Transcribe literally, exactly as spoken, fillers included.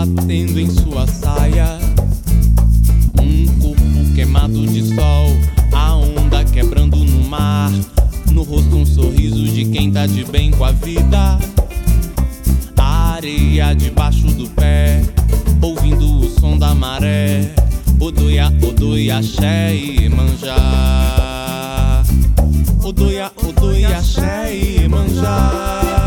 batendo em sua saia. Um corpo queimado de sol, a onda quebrando no mar. No rosto um sorriso de quem tá de bem com a vida. A areia debaixo do pé, ouvindo o som da maré. Odoia, odoia, axé e manjá. Odoia, odoia, axé e manjá.